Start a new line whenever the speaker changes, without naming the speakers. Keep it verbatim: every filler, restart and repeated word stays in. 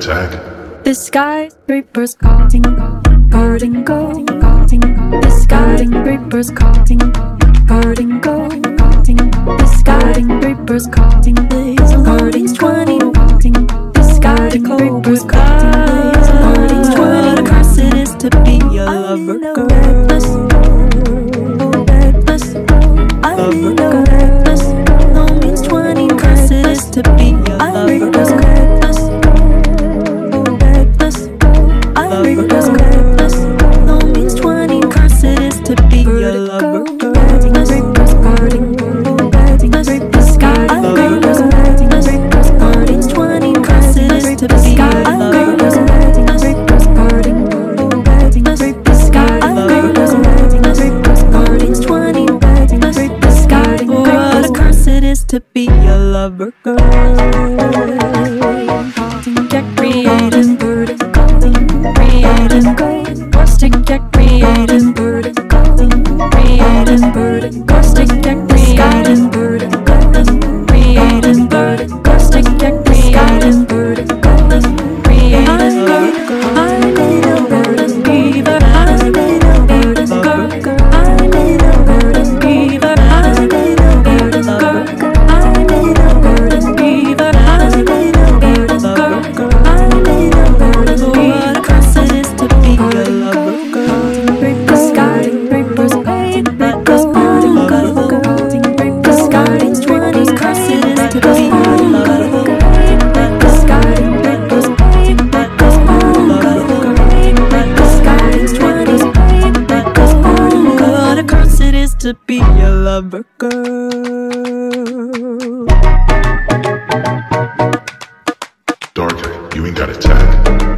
tag?
The skyscrapers calling, calling, go, calling. The skyscrapers calling, calling, go, calling. The skyscrapers calling, calling, twenty, calling. The skyscrapers calling, calling, twenty. What a curse it is to be a lover girl. Reckless, oh reckless, I mean no reckless. No means twenty. Curse it is to be a lover girl. No means twenty. Curse it is to be your lover girl. Reckless, the sky. Reckless, twenty. Curse it is to be your lover girl. The sky. twenty. The sky. What a curse it is to be your lover girl. Get creative, bird. Creative, caustic, get creative, bird. Creative, bird. Caustic, get creative, bird. Creative, bird. Caustic, get creative, bird. Creative, bird. I need a bird and beaver. I need a bird and girl. I need a bird and beaver. I need a bird and girl. I need a bird and beaver. I need a bird and girl. I need a bird and beaver. What a curse it is to be a lover girl. Break the sky, breakers, breakers, burning girl. Break the sky, twenty. Curse it is to be a lover girl. Break the sky, breakers, breakers, burning girl. Break the sky, twenty. Breakers, burning girl. What a curse it is to be a lover girl.
Dark, you ain't got a tag?